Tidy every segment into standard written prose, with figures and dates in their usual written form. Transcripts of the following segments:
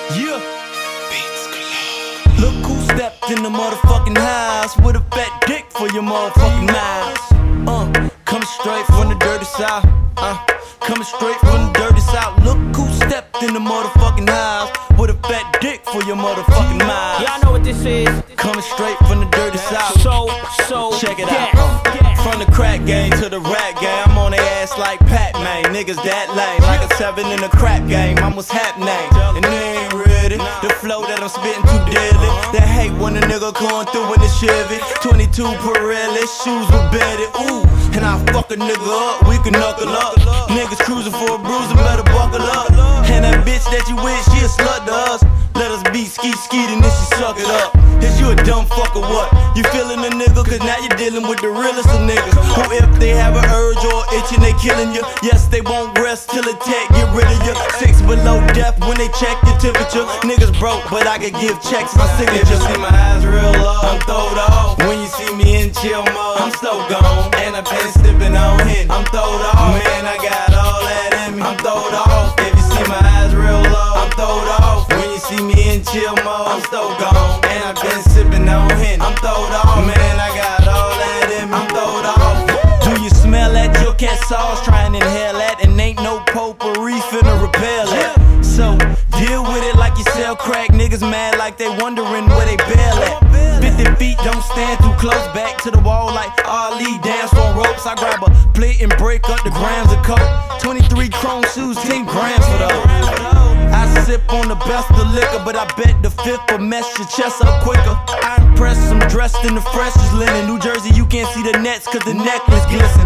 Yeah. Look who stepped in the motherfucking house with a fat dick for your motherfucking mouth. Coming straight from the dirty south. Coming straight from the dirty south. Look who stepped in the motherfucking house with a fat dick for your motherfuking mouth. Y'all know what this is. Coming straight from the dirty south. So check it out. From the crack game to the rap game, I'm on their ass like Pac-Man. Niggas that lame, like a 7 in a crap game. I'm what's happening, and they ain't ready. The flow that I'm spitting too deadly. They hate when a nigga going through in the Chevy. 22 Pirelli, shoes were bedded. Ooh, and I fuck a nigga up, we can knuckle up. Niggas cruising for a bruise and better buckle up. And that bitch that you with, she a slut to us. Let us be skeet and then she suck it up. Is you a dumb fuck or what? You feeling a nigga cause now you're dealing with the realest of niggas. Who if they have an urge or itching they killing you. Yes, they won't rest till attack get rid of you. 6 below death when they check your temperature. Niggas broke but I can give checks my signature. If you see my eyes real low, I'm throwed off. When you see me in chill mode, I'm so gone. And I've been sipping on hit, I'm throwed off. Man, I got all that in me, I'm throwed off. If you see my eyes real low, I'm throwed off. When you see me in chill mode, I'm so gone. And I've been sipping on hit, I'm throwed off. Man, I got all that in me, I'm throwed off. Do you smell that? Your cat sauce trying to inhale that, and ain't no potpourri finna repel that. So deal with it like you sell crack. Niggas mad like they wondering where they bail at. 50 feet, don't stand too close. Back to the wall like Ali, dance on ropes. I grab a plate and break up the grams of coke. 23 chrome shoes, 10 grams for those. I sip on the best of liquor, but I bet the fifth will mess your chest up quicker. I impress, I'm dressed in the freshest linen. New Jersey, you can't see the nets cause the necklace glisten.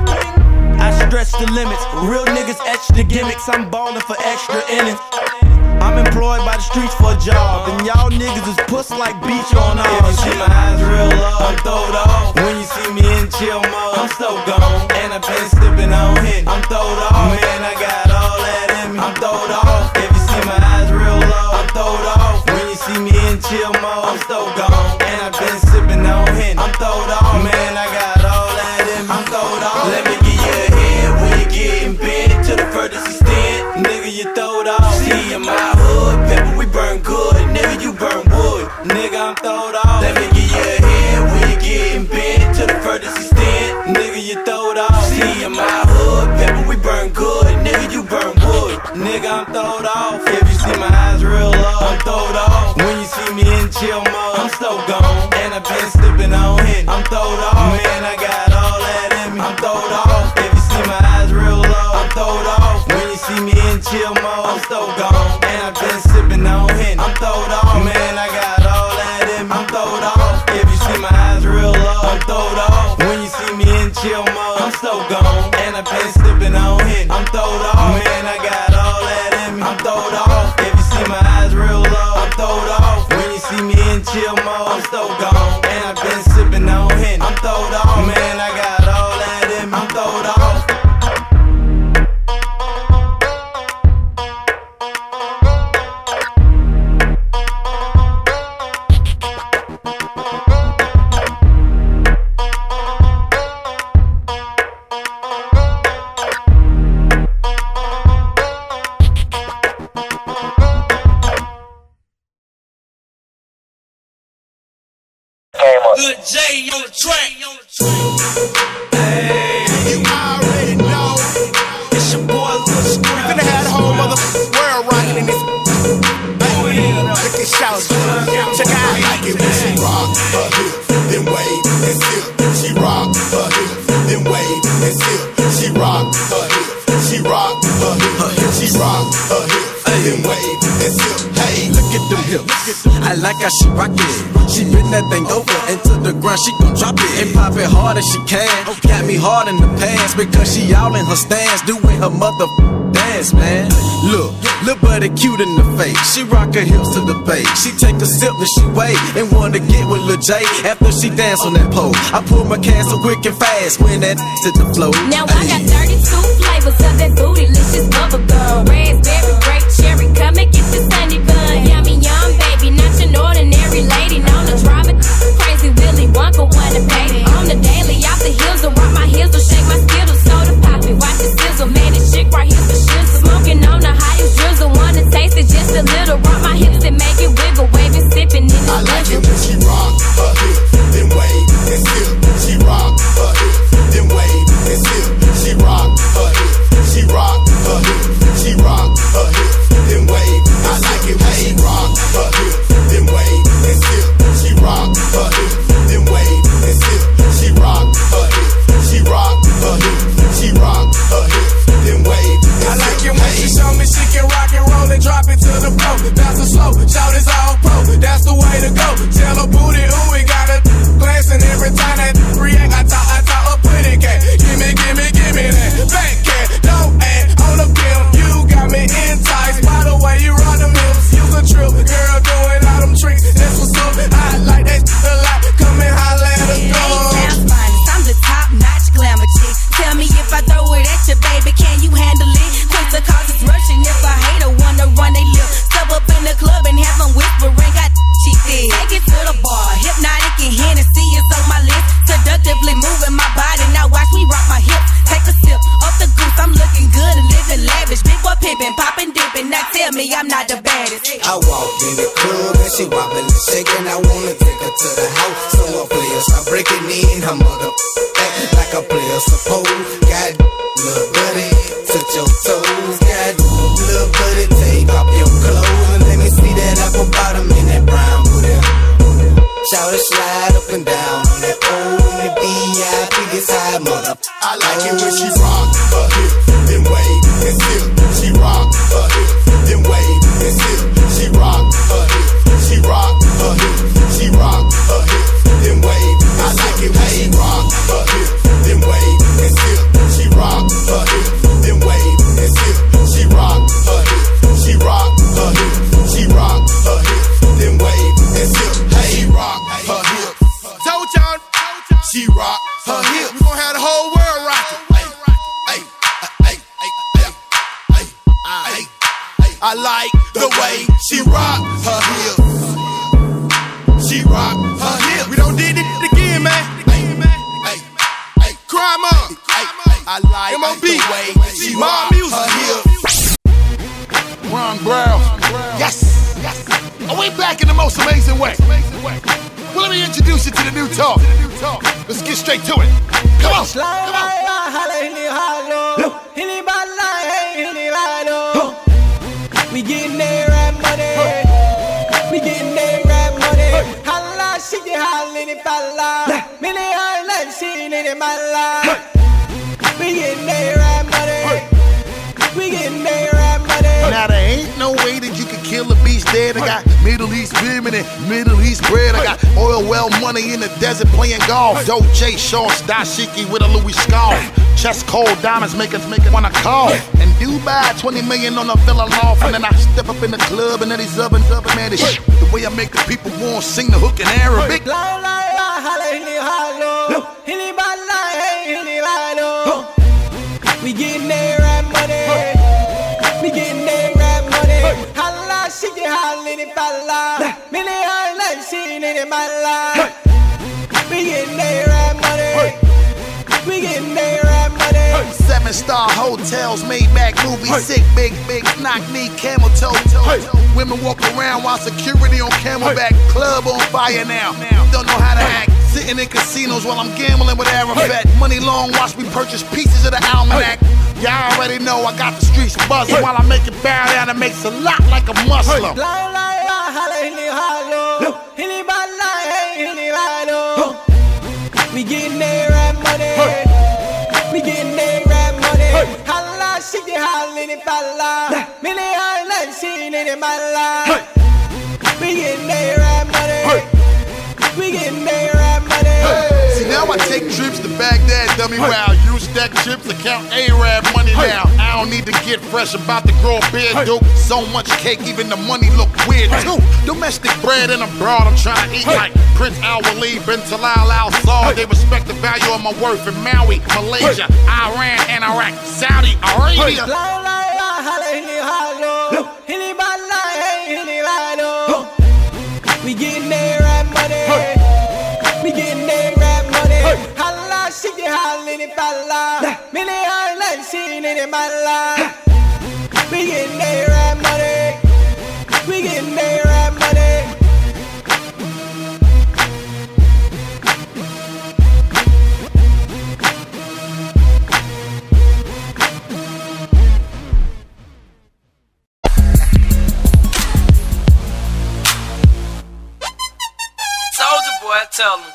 I stretch the limits, real niggas etch the gimmicks. I'm ballin' for extra innings. I'm employed by the streets for a job, and y'all niggas is puss like beach on all. If you see my eyes real low, I'm throwed off. When you see me in chill mode, I'm so gone. And I've been sipping on hit, I'm throwed off. Man, I got all that in me, I'm throwed off. If you see my eyes real low, I'm throwed off. When you see me in chill mode, I'm so gone. And I've been sipping on hit, I'm throwed off. Man, I got all that in me, I'm throwed off. Let me give you a hit when you getting bent to the furthest extent. Nigga, you throwed off. See in my hood, pepper, we burn good. Nigga, you burn wood. Nigga, I'm throwed off. Let me give you a hit when you getting bent to the furthest extent. Nigga, you throwed off. See in my hood, pepper, we burn good. Nigga, you burn wood. Nigga, I'm throwed off. If you see my eyes real low, I'm throwed off. When you see me in chill mode, I'm so gone. And I've been slipping on hit, I'm throwed off. Man, I got all that in me, I'm throwed off. If you see my eyes real low, I'm throwed off. When you see me in chill mode, I'm so gone. And I've been sipping on hit, I'm throwed off. Man, I got all that in me, I'm throwed off. If you see my eyes real low, I'm throwed off. When you see me in chill mode, I'm so gone. And I've been sipping on hit, I'm throwed off. Man, I got all that in me, I'm throwed off. If you see my eyes real low, I'm throwed off. When you see me in chill mode, I'm so gone. And I've been sipping on hit, I'm throwed off. Man, I got all that in me, I'm throwed off. Good J on the track. Hey, you already know. It's your boy Lil Scrap. Finna have the whole motherfucking world rocking in this. Look at shouts. Check out like it when she rock her hips, then wave and sip. She rock her hips, then wave and sip. She rock her hips, she rock her hips, she rock her hips, then wave and sip. Hey, look at them hips. I like how she rock it. She bend that thing over into the ground, she gon' drop it and pop it hard as she can. Got me hard in the pants because she all in her stance, doing her mother dance, man. Look, little buddy cute in the face. She rock her hips to the bass. She take a sip and she wait and wanna get with Lil J after she dance on that pole. I pull my can so quick and fast when that to the flow. Now I got 32 flavors of that bootylicious bubble gum. Raspberry, grape, cherry, come and get the sunny bun. Yummy, yum, baby, not your ordinary lady. Known to drive it crazy, Willy Wonka wanna pay. On the daily, off the hills, to rock my heels, to shake my skittles, soda pop it, watch it sizzle. Man, this chick right here's the shizzle. Smoking on the hottest drizzle, wanna taste it just a little. Rock my hips and bounce it slow. Shout it's all pro, that's the way to go. Tell her booty, ooh, we got a glancing every time that react. I talk a pretty cat. Give me that back cat. Don't add on the bill. You got me enticed by the way you run them hips. You a trip, girl, doing all them tricks. That's what's up. I like that a lot. Come and holla at us, go. I'm the top-notch glamour chick. Tell me if I throw it at you, baby, can you handle it? Quick to cause it's rushing. If I hate her, wanna run they lip. Step up in the club and have them whispering. Got she did. Take it to the bar. Hypnotic and Hennessy is on my list. Seductively moving my body. Now watch me rock my hips. Take a sip of the goose. I'm looking good and living lavish. Big boy pimping, popping, dipping. Now tell me I'm not the baddest. I walked in the club and she wobbling and shaking. I wanna take her to the house. So a player start breaking in. Her mother act like a player suppose. Got little buddy, touch your toes. Got little buddy, take off your clothes and let me see that apple bottom in that brown booty. Shout it, slide up and down on that pole in the VIP, this high mother. I like it when she rock her hip, then wave and sip. She rock her hip, then wave and sip. She rock her hip, she rock her hip, she rock her hip, then wave. I like it when she rock her hip, then wave and sip. She rock her hip, then wave and sip. She rock her hip, she rock her hip, she rock her hip, then wave and sip. She rock her hip. Told y'all, she rock her hip. We gon' have the whole world rockin'. I like the way she rock her hip. She rock her hip. We don't did it again, man. Crime up. I like M.O.B. the way she rock her hip. Ron Brown. Yes. Are we back in the most amazing way? Well, let me introduce you to the new talk. Let's get straight to it. Come on. We getting there right money. We getting there right money. Holla, shake it, holla, it falla. Many islands, seen it in my life. We getting there right money. We getting there right money. Now there ain't no way that you can kill a beast dead. I got Middle East women and Middle East bread. I got oil well money in the desert playing golf. Doja shorts, dashiki with a Louis scarf. Chest cold diamonds make us wanna cough. And Dubai, 20 million on a villa loft. And then I step up in the club and then these oven man, this shit. The way I make the people want to sing the hook in Arabic. We getting there right money. We getting there right money. Holla, shake it, holla, it falla. Many islands, seen it in my life. We getting there right money. We getting there right money. 7-star hotels, Maybach movies, sick, big, knock knee, camel toe. Women walk around while security on camelback. Club on fire now. Don't know how to act. Sitting in casinos while I'm gambling with Arafat. Money long, watch me purchase pieces of the almanac. Y'all already know I got the streets buzzing. While I make it bow down, it makes a lot like a Muslim. We getting there right money. We getting there right money. Holla, shake it, holla, it falla. Many islands, seen it in my life. We getting there right money. We getting there right money. See, now I take trips to Baghdad, dummy wow. Use stack chips to count Arab money now. I don't need to get fresh, about to grow a beard, dude. So much cake, even the money look weird too. Domestic bread and abroad, I'm trying to eat like Prince Al-Wali, bin Talal Al-Saud. They respect the value of my worth in Maui, Malaysia, Iran, and Iraq, Saudi Arabia. We getting there right money. We getting there right money. Holla, shake it, holla, it falla. Many islands, seen it in my life. We getting there right money. We getting there right money. Soldier boy, tell him.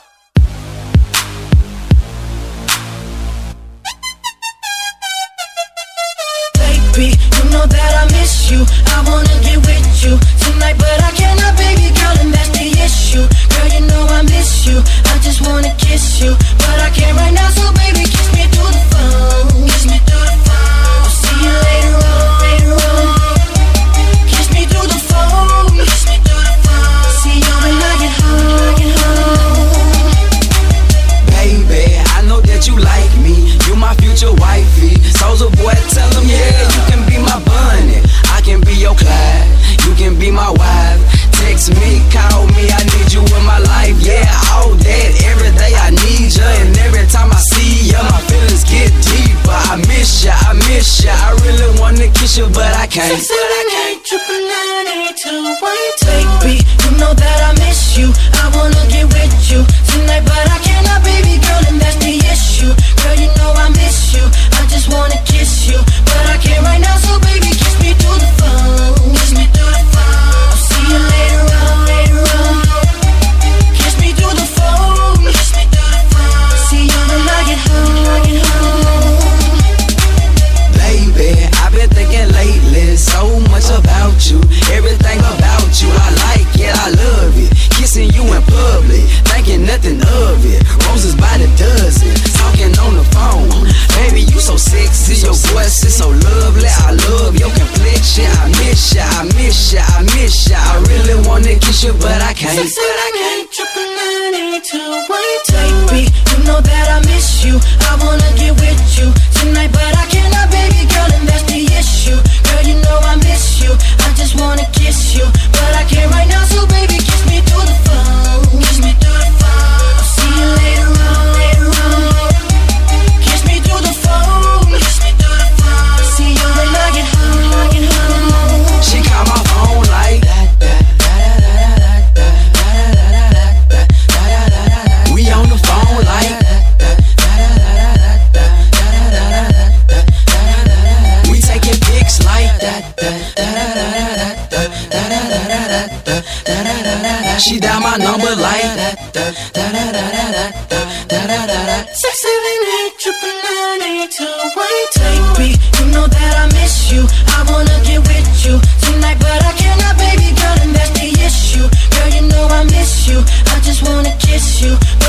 Baby, you know that I miss you. I wanna get with you tonight, but I cannot, baby girl, and that's the issue. Girl, you know I miss you. I just wanna kiss you, but I can't right now, so baby, kiss me through the phone. Kiss me through the phone. I'll see you later on, later on. Kiss me through the phone. Kiss me through the phone. See you when I get home. Baby, I know that you like me. You my future wifey. Soulja Boy, tell him, yeah, you can be my bunny. I can be your Clyde. You can be my wife. Text me, call me, I need you in my life. Yeah, all that, every day I need you. And every time I see you, my feelings get deeper. I miss ya, I miss ya. I really wanna kiss you, but I can't. 678-999-8212. Baby, you know that I miss you. I wanna get with you tonight, but I cannot, baby girl, and that's the issue. Girl, you know I miss you. I just wanna kiss you, but I can't right now, so baby, kiss me through the phone. Kiss me through the phone. I'll see you later on, later on. Kiss me through the phone. Kiss me through the phone. See you when I get home. Baby, I've been thinking lately so much about you. Everything about you, I like it, I love it. Kissing you in public, thinking nothing of it. Roses by the dozen, talking on the phone. Baby, you so sexy, your voice is so lovely. I love your complexion. I miss ya, I miss ya, I miss ya. I really wanna kiss you, but I can't. 678-999-8212. Baby, you know that I miss you. I wanna get with you tonight, but I cannot, baby girl, and that's the issue. Girl, you know I miss you. I just wanna kiss you, but I can't right now, so baby, kiss me through the phone. Kiss me through the phone. I'll see you later on, later on. Kiss me through the phone. Kiss me through the phone. See you when I get home. She called my phone like we on the phone like we taking pics like she dial my number like 678-999-8212. Baby, you know that I miss you. I wanna get with you tonight, but I cannot, baby girl, and that's the issue. Girl, you know I miss you. I just wanna kiss you.